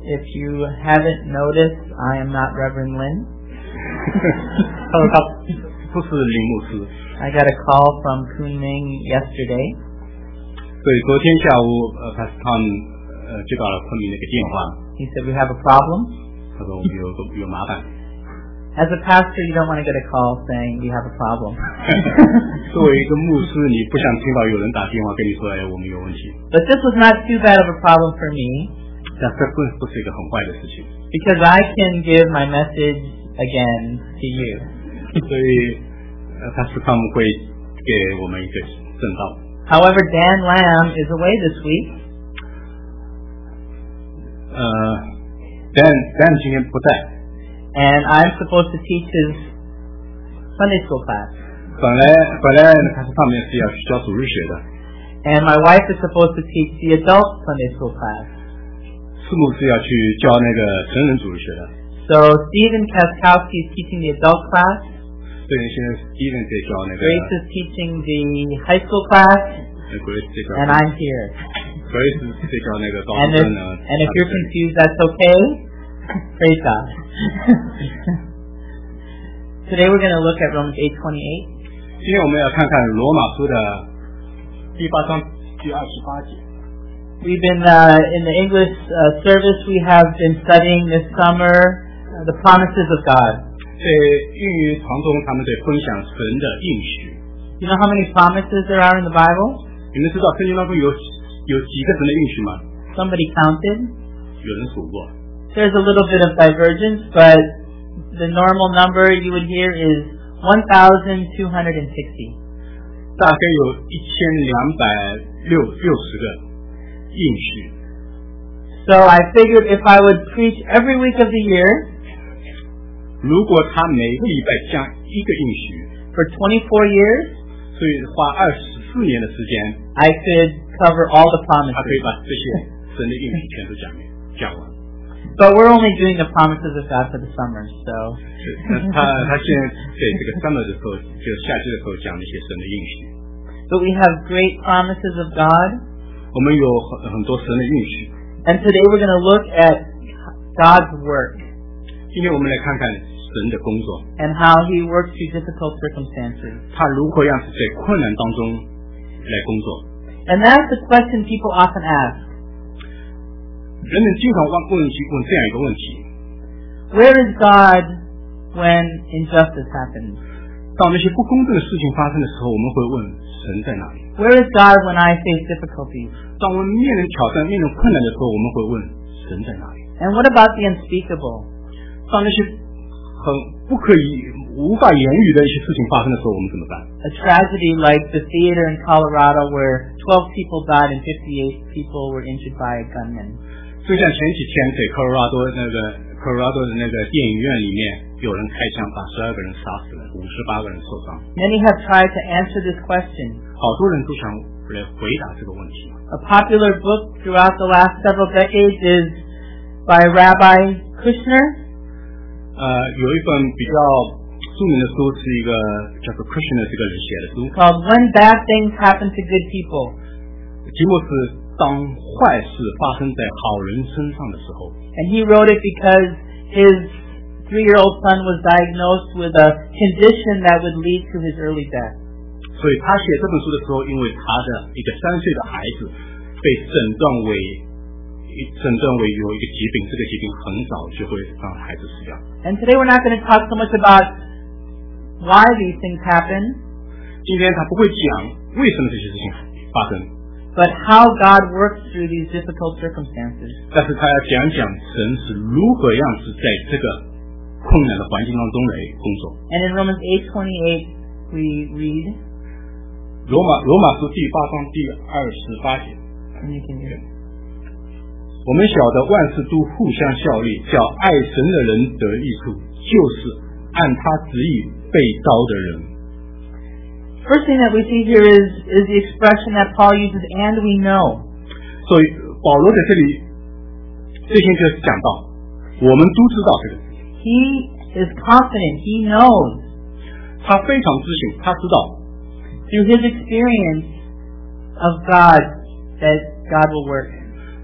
If you haven't noticed, I am not Reverend Lin. 他说他不是林牧师。 I got a call from Kunming yesterday. 所以昨天下午Pastor Tom 接到了昆明那个电话。 He said we have a problem. 他说我们有麻烦。 As a pastor, you don't want to get a call saying we have a problem. 作为一个牧师，你不想听到有人打电话跟你说，哎，我们有问题。 But this was not too bad of a problem for me. 但这不是一个很坏的事情。 Because I can give my message again to you. 所以Pastor Tom 会给我们一个证道。 However, Dan Lamb is away this week. Dan 今天不在。 And I'm supposed to teach his Sunday school class. 本来他是上面是要教主日学的。 And my wife is supposed to teach the adult Sunday school class. 师母是要去教那个成人主日学的。 So Stephen Kaskowski is teaching the adult class. 所以现在 Stephen 在教那个。 Grace is teaching the high school class. And I'm here. Grace 在教那个高中生呢。 And if you're confused, that's okay. Praise God. Today we're going to look at Romans 8:28. 今天我们要看看罗马书的第8章第28节。 We've been in the English service. We have been studying this summer the promises of God. 在英语堂中，他们在分享神的应许。 You know how many promises there are in the Bible? 你们知道圣经当中有几个神的应许吗？ Somebody counted. 有人数过。 There's a little bit of divergence, but the normal number you would hear is 1,260. 大概有1260个应许。 So I figured if I would preach every week of the year, 如果他每个礼拜讲一个应许 for 24 years, 所以花24年的时间 I could cover all the promises. 他可以把这些神的应许全都讲完。 But we're only doing the promises of God for the summer, so. 他现在在这个 summer 的时候，就夏季的时候讲那些神的应许。 But we have great promises of God. 我们有很多神的应许。 And today we're going to look at God's work. 今天我们来看看神的工作。 And how He works through difficult circumstances. 他如何样子在困难当中来工作。 And that's the question people often ask. 人们经常问这样一个问题 Where is God when injustice happens? 当那些不公正的事情发生的时候，我们会问神在哪里 Where is God when I face difficulties? 当我们面临挑战面临困难的时候，我们会问神在哪里 And what about the unspeakable? 当那些很无法言语的一些事情发生的时候，我们怎么办 A tragedy like the theater in Colorado where 12 people died and 58 people were injured by a gunman. 就像前几天在科罗拉多的那个电影院里面，有人开枪把12个人杀死了，58个人受伤。 Many have tried to answer this question. 好多人都想来回答这个问题。 A popular book throughout the last several decades is by Rabbi Kushner. 有一本比较著名的书是一个叫做 Kushner 这个人写的书 called When Bad Things Happen to Good People. 题目是当坏事发生在好人身上的时候 And he wrote it because his 3-year-old son was diagnosed with a condition that would lead to his early death. 所以他写这本书的时候，因为他的一个3岁的孩子被诊断为有一个疾病，这个疾病很早就会让孩子死掉。 And today we're not going to talk so much about why these things happen. 今天他不会讲为什么这些事情发生。 But how God works through these difficult circumstances. 但是他要讲神是如何样子在这个困难的环境当中来工作。 And in Romans 8:28 we read. 罗马书第8章第28节。我们晓得万事都互相效力，叫爱神的人得益处，就是按他旨意被召的人。 First thing that we see here is the expression that Paul uses, and we know. 所以保罗在这里最先就是讲到，我们都知道这个。 He is confident. He knows. 他非常自信，他知道。 Through his experience of God, that God will work. 他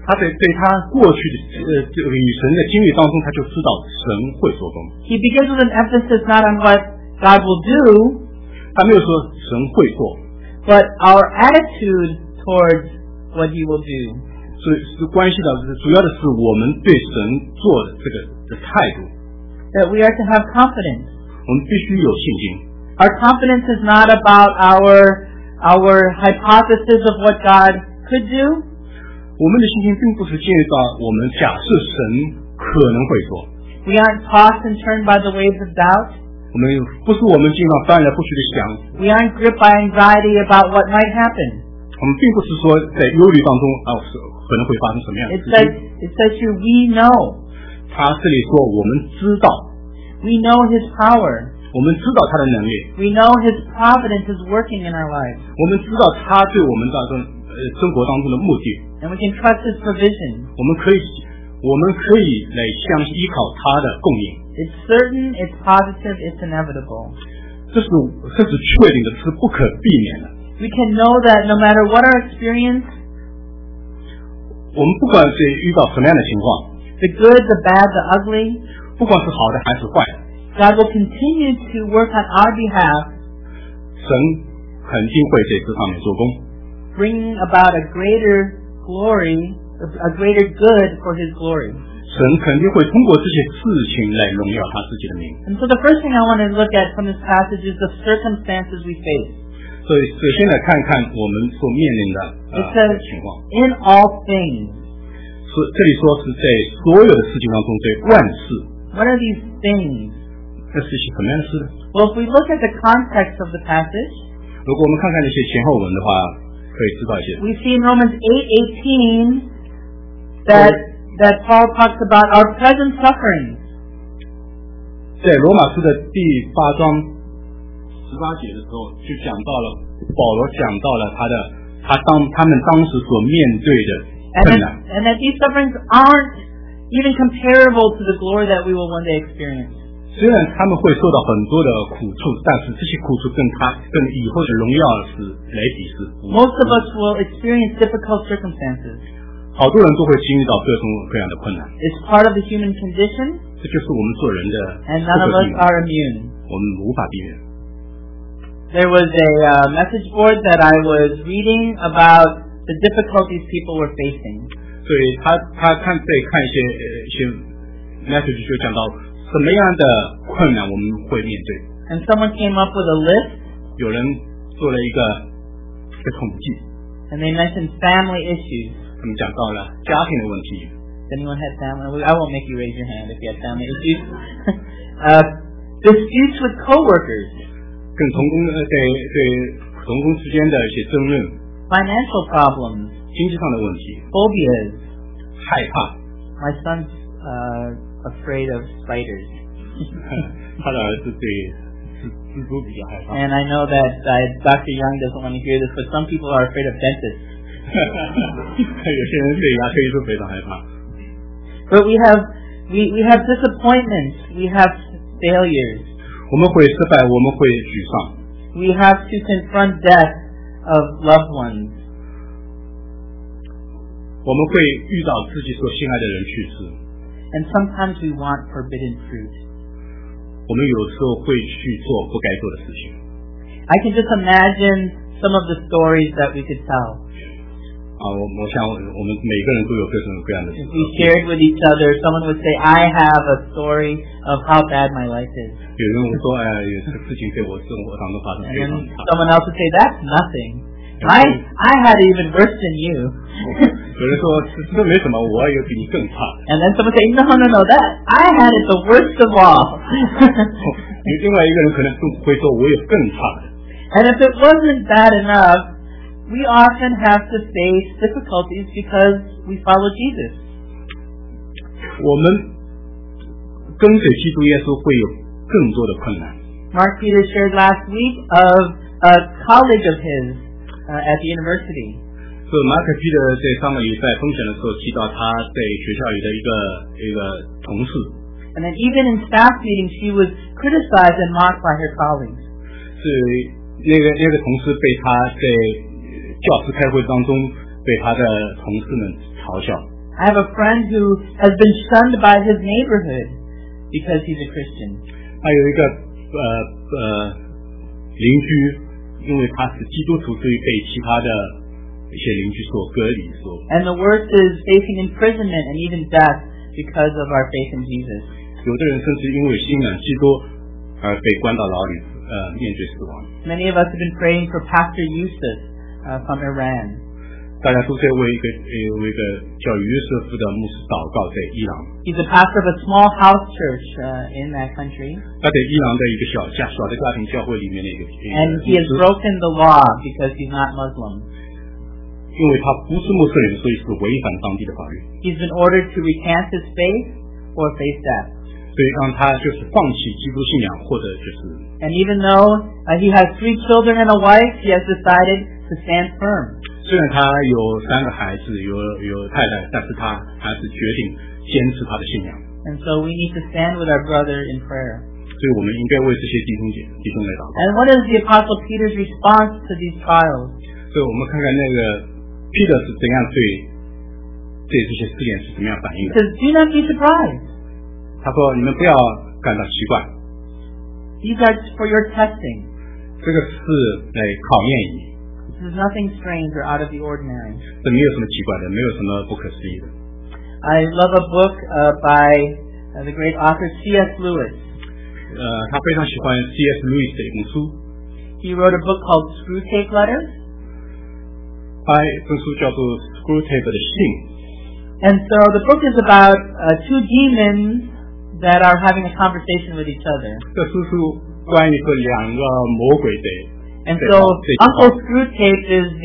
他对他过去的这个与神的经历当中，他就知道神会做工。 He begins with an emphasis not on what God will do, 他没有说神会做， but our attitude towards what He will do. 所以是关系到主要的是我们对神做的这个的态度。 That we are to have confidence. 我们必须有信心。 Our confidence is not about our hypothesis of what God could do. 我们的信心并不是建立到我们假设神可能会做。 We aren't tossed and turned by the waves of doubt. 我们不是我们经常翻来覆去的想。 We aren't gripped by anxiety about what might happen. 我们并不是说在忧虑当中可能会发生什么样的事情。 It says here we know. 他这里说我们知道。 We know His power. 我们知道他的能力。 We know His providence is working in our lives. 我们知道他对我们当中生活当中的目的。 And we can trust His provision. 我们可以来依靠他的供应。 It's certain, it's positive, it's inevitable. 这是确定的，是不可避免的。 We can know that no matter what our experience, 我们不管是遇到什么样的情况， the good, the bad, the ugly, 不管是好的还是坏的， God will continue to work on our behalf, 神肯定会在这上面做工， bringing about a greater glory, a greater good for His glory. 神肯定会通过这些事情来荣耀他自己的名。 And so the first thing I want to look at from this passage is the circumstances we face. 所以首先来看看我们所面临的情况。 In all things. 这里说是在所有的事情当中，在万事。 What are these things? 这是一些什么样的事呢？ Well, if we look at the context of the passage, 如果我们看看那些前后文的话，可以知道一些。 we see in Romans 8:18 that Paul talks about our present sufferings. 在罗马书的第8章18节的时候，就讲到了保罗讲到了他们当时所面对的困难。 And that these sufferings aren't even comparable to the glory that we will one day experience. 虽然他们会受到很多的苦处，但是这些苦处跟以后的荣耀是来比是。 Most of us will experience difficult circumstances. 好多人都会经历到各种各样的困难。 It's part of the human condition. 这就是我们做人的。 And none of us are immune. 我们无法避免。 There was a message board that I was reading about the difficulties people were facing. 所以他看一些 message 就讲到什么样的困难我们会面对。 And someone came up with a list. 有人做了一个统计。 And they mentioned family issues. 他们讲到了家庭的问题。 Does anyone have family? I won't make you raise your hand if you have family issues. Disputes with coworkers. 跟同工之间的一些争论。 Financial problems. 经济上的问题。 Phobias. 害怕。 My son's afraid of spiders. 他的儿子对蜘蛛比较害怕。 And I know that Dr. Young doesn't want to hear this, but some people are afraid of dentists. 有些人对牙科医生非常害怕。 But we have disappointments. We have failures. 我们会失败，我们会沮丧。 We have to confront death of loved ones. 我们会遇到自己所心爱的人去世。 And sometimes we want forbidden fruit. 我们有时候会去做不该做的事情。 I can just imagine some of the stories that we could tell. 我想我们每个人都有各种各样的。 If we shared with each other, someone would say, "I have a story of how bad my life is." 有人会说，有这个事情在我生活当中发生非常差。 Someone else would say, "That's nothing. I had it even worse than you." 有人说这没什么，我有比你更差。 And then someone say, "No, that I had it the worst of all." 另外一个人可能会说，我有更差的。 And if it wasn't bad enough, we often have to face difficulties because we follow Jesus. 我们跟随基督耶稣会有更多的困难。 Mark Peter shared last week of a colleague of his at the university. 所以马可彼得在上个礼拜分享的时候提到他在学校里的一个同事。 And then even in staff meetings, she was criticized and mocked by her colleagues. 是那个同事被他在教室开会当中被他的同事们嘲笑。 I have a friend who has been shunned by his neighborhood because he's a Christian. 还有一个邻居，因为他是基督徒，所以被其他的一些邻居所隔离。 And the worst is facing imprisonment and even death because of our faith in Jesus. 有的人甚至因为信仰基督而被关到牢里，面对死亡。 Many of us have been praying for Pastor Yusuf from Iran. 大家都在为一个叫约瑟夫的牧师祷告，在伊朗。 He's a pastor of a small house church in that country. 他在伊朗的一个小的家庭教会里面的一个。 And he has broken the law because he's not Muslim. 因为他不是穆斯林，所以是违反当地的法律。 He's been ordered to recant his faith or face death. 所以让他就是放弃基督信仰，或者就是。 And even though he has 3 children and a wife, he has decided to stand firm. 虽然他有3个孩子，有太太，但是他还是决定坚持他的信仰。 And so we need to stand with our brother in prayer. 所以我们应该为这些弟兄来祷告。 And what is the Apostle Peter's response to these trials? 所以我们看看那个 Peter 是怎样对这些试炼是怎么样反应的。 He says, "Do not be surprised." 他说：“你们不要感到奇怪。 These are for your testing. 这个是来考验你。 This is nothing strange or out of the ordinary." 这没有什么奇怪的，没有什么不可思议的。 I love a book by the great author C.S. Lewis. 他非常喜欢 C.S. Lewis 的一本书。 He wrote a book called Screwtape Letters. 他这本书叫做 Screwtape 的信。 And so the book is about 2 demons that are having a conversation with each other. 这书是关于这2个魔鬼的。 And so Uncle Screwtape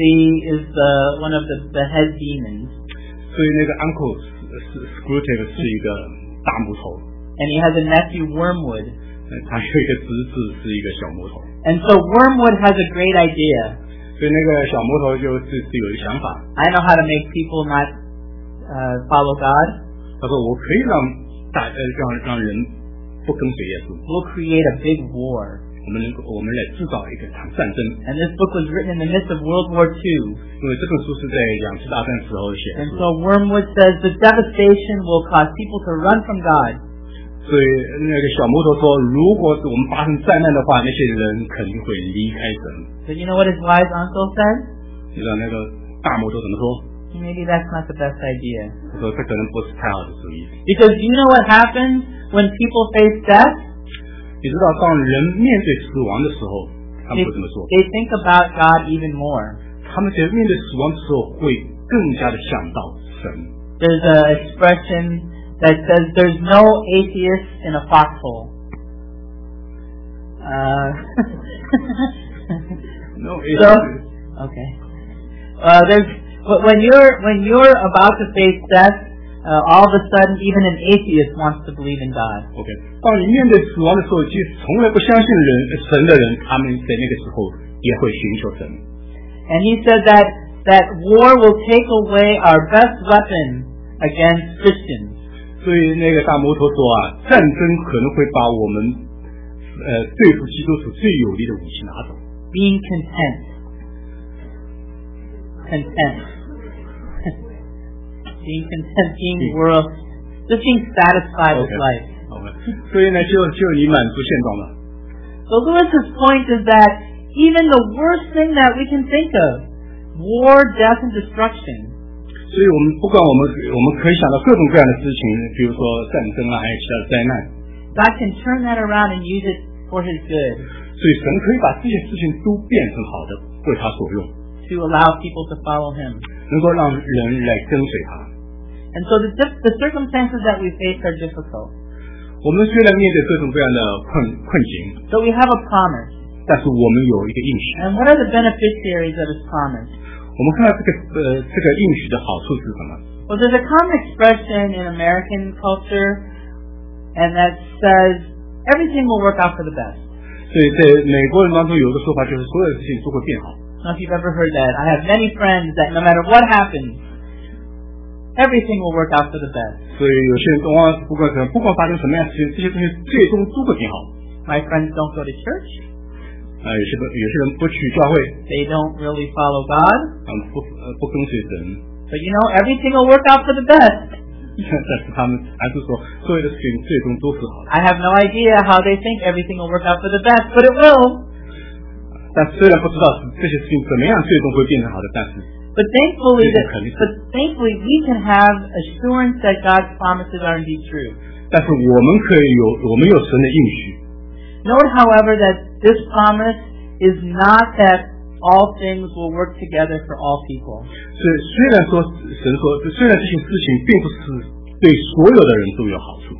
is one of the head demons. 所以那个 Uncle Screwtape 是一个大木头。 And he has a nephew Wormwood. 他有一个侄子是一个小木头。 And so Wormwood has a great idea. 所以那个小木头就是有一个想法。 I know how to make people not follow God. 他说我可以让人不跟随耶稣。 We'll create a big war. 我们来制造一个场战争。 And this book was written in the midst of World War II. 因为这本书是在2次大战时候写的。 And so Wormwood says the devastation will cause people to run from God. 所以那个小木头说，如果是我们发生灾难的话，那些人肯定会离开神。 But you know what his wise uncle said? 你知道那个大木头怎么说？ Maybe that's not the best idea. 他说这可能不是太好的主意。 Because you know what happens when people face death? 你知道，当人面对死亡的时候，他们会怎么说？ They think about God even more. 他们在面对死亡的时候，会更加的想到神。 There's an expression that says there's no atheist in a foxhole. No So, okay. When you're about to face death, all of a sudden even an atheist wants to believe in God. OK， 当你面对死亡的时候，其实从来不相信神的人，他们在那个时候也会寻求神。 And he said that war will take away our best weapon against Christians. 所以那个大摩托说啊，战争可能会把我们对付基督徒最有力的武器拿走。 Being content. Being content, being world, just being satisfied with life. OK， 所以呢，就你满足现状了。 So Lewis's point is that even the worst thing that we can think of, war, death, and destruction, 所以我们不管我们可以想到各种各样的事情，比如说战争啊，还有其他的灾难。 God can turn that around and use it for His good. 所以神可以把这些事情都变成好的，为他所用， To allow people to follow Him. 能够让人来跟随他。 And so the circumstances that we face are difficult. 我们虽然面对各种各样的困境， So we have a promise. 但是我们有一个应许。 And what are the beneficiaries of His promise? 我们看到这个应许的好处是什么？ Well, there's a common expression in American culture, and that says everything will work out for the best. 所以在美国人当中有一个说法，就是所有的事情都会变好。 Now, if you've ever heard that, I have many friends that no matter what happens, everything will work out for the best. 所以有些人不管发生什么样的事情，这些东西最终都会变好。 My friends don't go to church. 有些人不去教会， They don't really follow God. 不跟随神。 But everything will work out for the best. 但是他们还是说，所有的事情最终都是好的。 I have no idea how they think everything will work out for the best, but it will. 但虽然不知道这些事情怎么样最终会变成好的，但是 But thankfully we can have assurance that God's promises are indeed true. 但是我们有神的应许。 Note, however, that this promise is not that all things will work together for all people. 虽然说神说，虽然这些事情并不是对所有的人都有好处。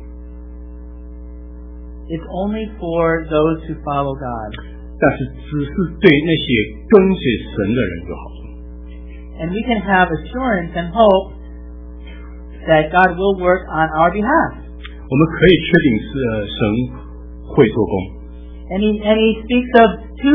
It's only for those who follow God. 但是只是对那些跟随神的人有好处。 And we can have assurance and hope that God will work on our behalf. 我们可以确定是神会做工。 And he speaks of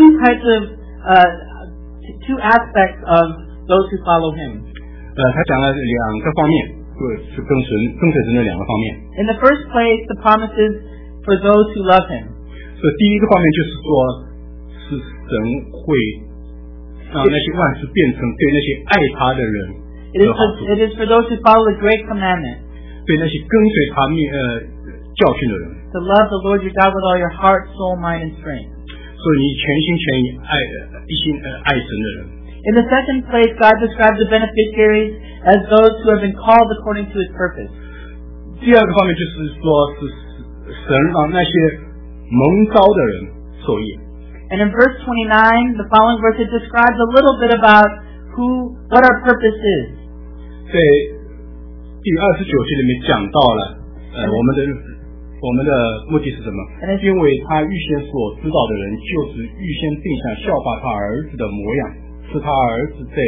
two aspects of those who follow him. 他讲了两个方面，是跟随神的两个方面。 In the first place, the promises for those who love him. 所以第一个方面就是说，是神会让那些万事变成对那些爱他的人有好处。 It is for those who follow the great commandment. 对那些跟随他教训的人。 To love the Lord your God with all your heart, soul, mind, and strength. 所以你全心全意一心爱神的人。 In the second place, God describes the beneficiaries as those who have been called according to His purpose. 第二个方面就是说，是神让那些蒙召的人受益。 And in verse 29, the following verse, it describes a little bit about what our purpose is. 在第29节里面讲到了，我们的目的是什么？因为他预先所知道的人，就是预先定下效法他儿子的模样，使他儿子在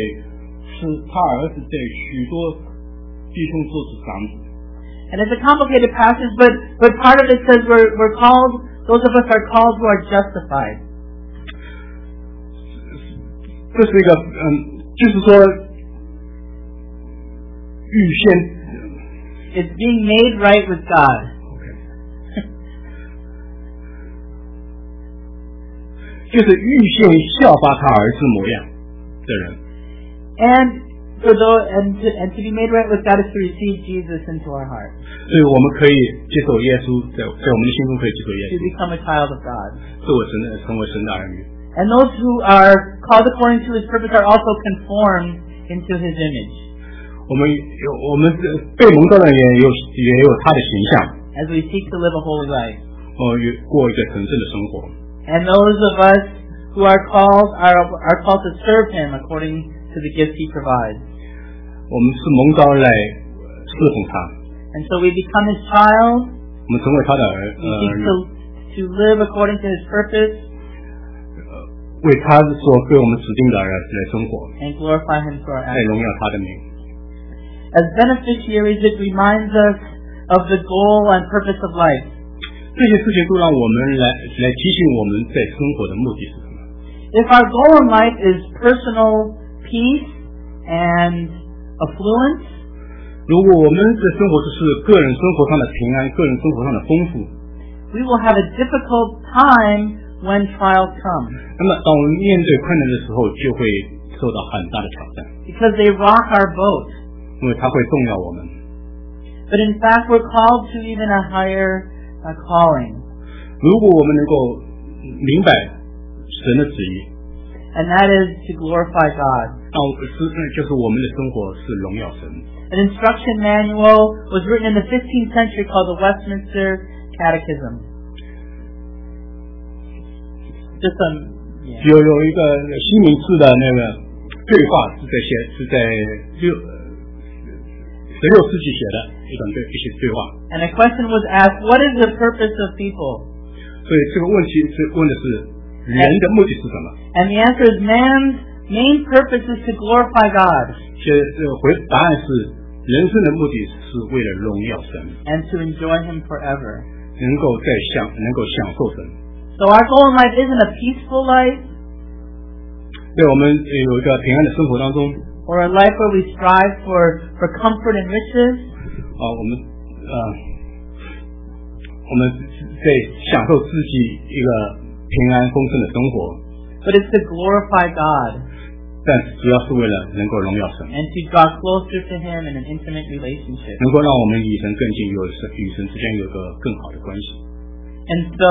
许多弟兄做是长子。 And it's a complicated passage, but part of it says we're called. Those of us are called who are justified. 这是一个就是说预先。 It's being made right with God. Okay. 就是预先效法他儿子模样的人。 And to be made right with God is to receive Jesus into our heart. 所以我们可以接受耶稣，在我们的心中可以接受耶稣。 To become a child of God. 成为神的儿女。 And those who are called according to His purpose are also conformed into His image. 我们被蒙召的人也有他的形象。 As we seek to live a holy life. 过一个神圣的生活。 And those of us who are called are called to serve Him according to the gifts He provides. 我们是蒙召来侍奉他。 And so we become His child. 我们成为他的儿女。 We seek to live according to His purpose. 为他所给我们指定的来生活。 And glorify Him for our actions. 来荣耀他的名。 As beneficiaries, it reminds us of the goal and purpose of life. 这些事情都让我们来提醒我们在生活的目的是什么。 If our goal in life is personal peace and affluence, 如果我们的生活就是个人生活上的平安，个人生活上的丰富， we will have a difficult time when trials come. 那么当我们面对困难的时候，就会受到很大的挑战。 Because they rock our boat. 因为它会动摇我们。 But in fact, we're called to even a higher calling. 如果我们能够明白神的旨意， and that is to glorify God. 就是我们的生活是荣耀神。 An instruction manual was written in the 15th century called the Westminster Catechism. 有一个西敏寺的那个对话是在16世纪写的一些对话。 And a question was asked, what is the purpose of people? 所以这个问题问的是人的目的是什么？ And the answer is man's main purpose is to glorify God. 答案是人生的目的是为了荣耀神 and to enjoy Him forever. 能够享受神。 So our goal in life isn't a peaceful life. 对我们有一个平安的生活当中。 Or a life where we strive for comfort and riches. 我们在享受自己一个平安丰盛的生活。 But it's to glorify God. 但主要是为了能够荣耀神， and to draw closer to Him in an intimate relationship. 能够让我们与神更近，与神之间有个更好的关系。 And so,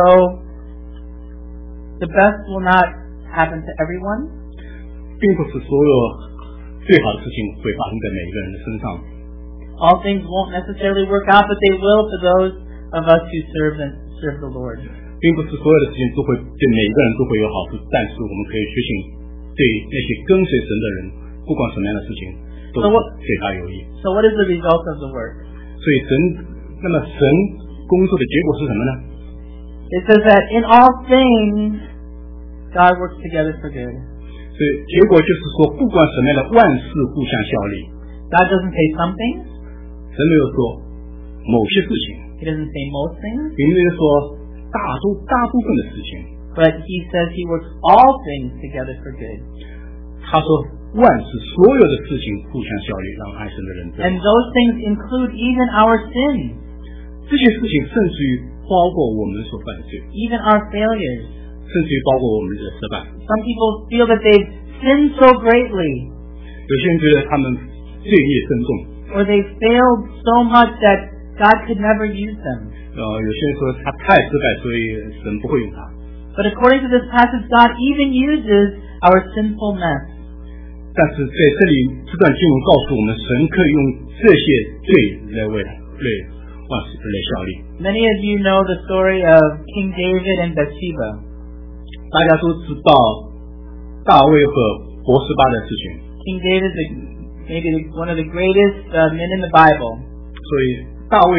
the best will not happen to everyone, 并不是所有最好的事情会发生在每一个人的身上， all things won't necessarily work out, but they will for those of us who serve the Lord. 并不是所有的事情都会对每一个人都会有好处，但是我们可以确信，对那些跟随神的人，不管什么样的事情，都对他有益。 So what is the result of the work? 所以那么神工作的结果是什么呢？ It says that in all things, God works together for good. 所以结果就是说，不管什么样的万事互相效力。 God doesn't say some things. 神没有说某些事情， He doesn't say most things. 并没有说大部分的事情， But He says He works all things together for good. 他说万事所有的事情互相效力，让爱神的人得。 And those things include even our sins, 这些事情甚至于包括我们所犯的罪， even our failures. 甚至于包括我们的失败。 Some people feel that they've sinned so greatly, 有些人觉得他们罪孽深重， or they've failed so much that God could never use them. 有些人说他太失败，所以神不会用他。 But according to this passage, God even uses our sinful mess. 但是在这里这段经文告诉我们，神可以用这些罪来为万事来效力。 Many of you know the story of King David and Bathsheba. 大家都知道大卫和伯示巴的事情， King David is maybe one of the greatest men in the Bible. 所以大卫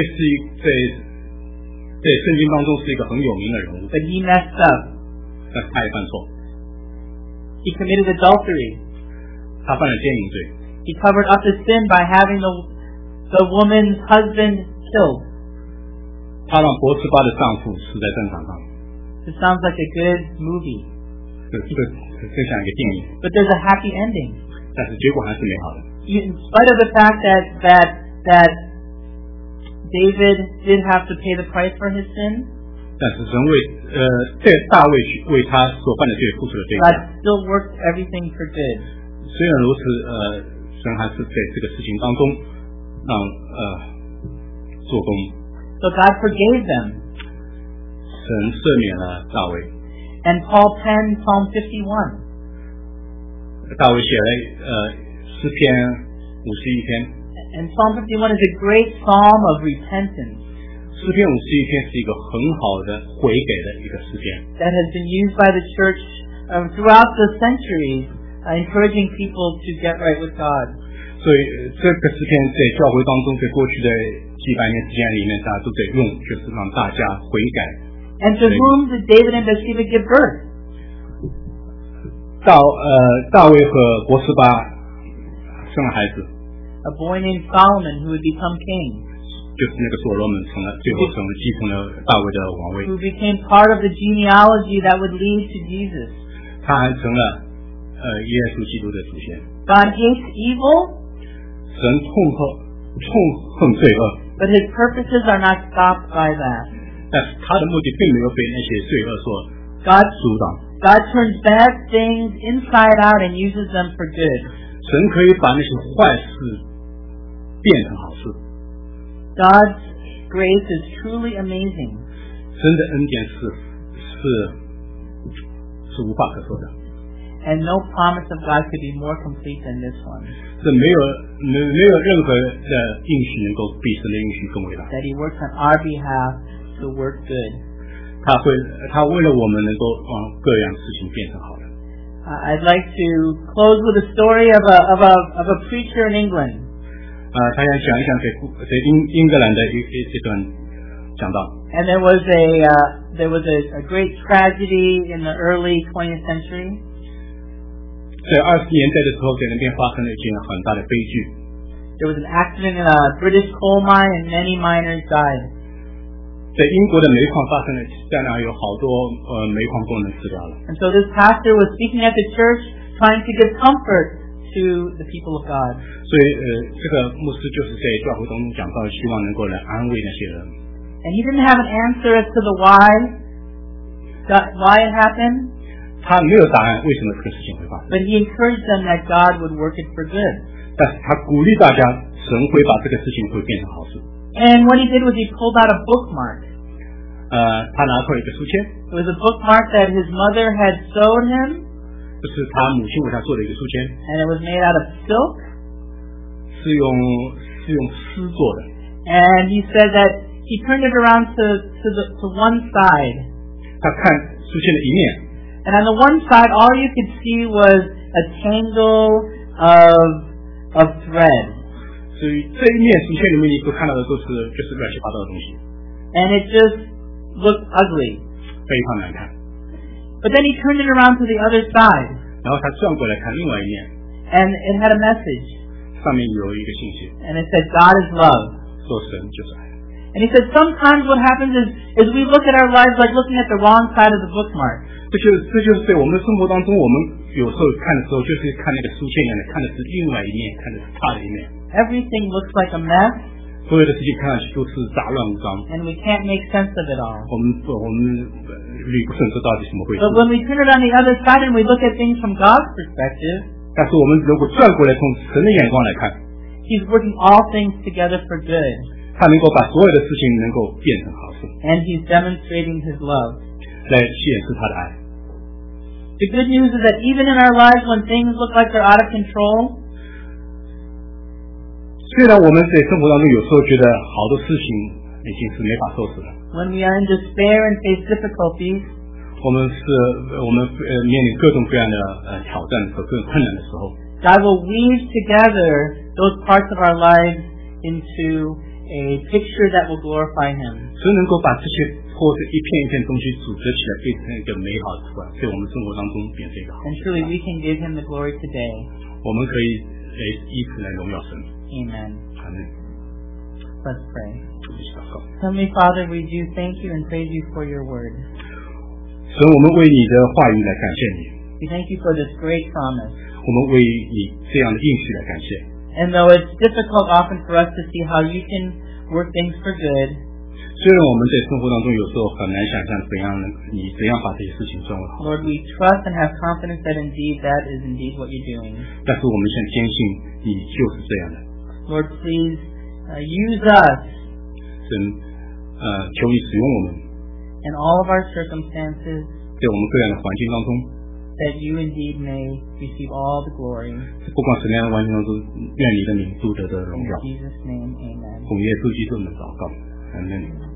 在圣经当中是一个很有名的人物， But he messed up. 但是他也犯错， He committed adultery. 他犯了奸淫罪， He covered up his sin by having the woman's husband killed. 他让伯示巴的丈夫死在战场上。 This sounds like a good movie. 这个真像一个电影， But there's a happy ending. 但是结果还是美好的。 In spite of the fact that David did have to pay the price for his sin, 但是神大卫为他所犯的罪付出了代价。 God still worked everything for good. 虽然如此，神还是在这个事情当中让做工。 So God forgave them. 神赦免了大卫。 And Paul penned Psalm 51. 大卫写了诗篇51篇。 And Psalm 51 is a great psalm of repentance 诗篇51篇是一个很好的悔改的一个诗篇， that has been used by the church throughout the centuries, encouraging people to get right with God. 所以这个诗篇在教会当中，在过去的几百年时间里面，大家都在用，就是让大家悔改。 And to whom did David and Bathsheba give birth? 大卫和伯示巴生了孩子， A boy named Solomon who would become king, 就是那个所罗门最后继承了大卫的王位， who became part of the genealogy that would lead to Jesus. 他还成了耶稣基督的祖先。 God hates evil, 神痛恨罪恶， but His purposes are not stopped by that. 但是他的目的并没有被那些罪恶所阻挡。 God turns bad things inside out and uses them for good. 神可以把那些坏事变成好事。 God's grace is truly amazing. 神的恩典是无话可说的。 And no promise of God could be more complete than this one. 这没有任何的应许能够比神的应许更伟大。 That He works on our behalf to work good. 他为了我们能够让各样事情变成好的。 I'd like to close with a story of a preacher in England. 他想讲一讲在英格兰的一段讲道。 And there was a great tragedy in the early 20th century. 在20年代的时候，在那边发生了一件很大的悲剧。 There was an accident in a British coal mine and many miners died. 在英国的煤矿发生了，在那有好多煤矿工人死掉了。 And so this pastor was speaking at the church, trying to give comfort to the people of God. 所以这个牧师就是在教会当中讲到，希望能够来安慰那些人。 And he didn't have an answer as to the why it happened. 他没有答案为什么这个事情会发生， but he encouraged them that God would work it for good. 但是他鼓励大家，神会把这个事情会变成好事。 And what he did was he pulled out a bookmark. 他拿出了一个书签， It was a bookmark that his mother had sewed him, 这是他母亲为他做的一个书签， and it was made out of silk. 是用丝做的。 And he said that he turned it around to one side. 他看书签的一面， And on the one side, all you could see was a tangle of thread. 所以这一面书签里面你所看到的就是乱七八糟的东西， And it just looked ugly. 非常难看。 But then he turned it around to the other side, 然后他转过来看另外一面， and it had a message. 上面有一个信息， And it said, God is love. 说神就是爱。 And he said, sometimes what happens is we look at our lives like looking at the wrong side of the bookmark. 这就是在我们的生活当中，我们有时候看的时候，就是看那个书签一样的，看的是另外一面，看的是他的一面。 Everything looks like a mess, 所有的事情看上去都是杂乱无章， and we can't make sense of it all. 我们捋不顺这到底怎么回事。 But when we turn it on the other side and we look at things from God's perspective, 但是我们如果转过来从神的眼光来看， He's working all things together for good, 他能够把所有的事情能够变成好事， and He's demonstrating His love. 来显示他的爱。 The good news is that even in our lives when things look like they're out of control, 虽然我们在生活当中有时候觉得好多事情已经是没法收拾了， when we are in despair and face difficulties, 我们面临各种各样的挑战和各种困难的时候， God will weave together those parts of our lives into a picture that will glorify Him. 神能够把这些或者一片一片东西组织起来，变成一个美好的图案，在我们生活当中变成一个好 And 事。 truly we can give Him the glory today. 我们可以以此来荣耀神。 Amen. 阿门。 Let's pray. 一起祷告。 Heavenly Father, we do thank you and praise you for your word. 神，我们为你的话语来感谢你， We thank you for this great promise. 我们为你这样的应许来感谢。 And though it's difficult often for us to see how you can work things for good, 虽然我们在生活当中有时候很难想象你怎样把这些事情转为好， Lord, we trust and have confidence that indeed that is indeed what you're doing. 但是我们现在坚信你就是这样的。 Lord, please use us 神，求你使用我们， in all of our circumstances, 在我们各样的环境当中， that you indeed may receive all the glory. 不管什么样的环境当中，愿你的名都得荣 In 耀。 Jesus' name, amen. 奉耶稣基督的祷告，阿门。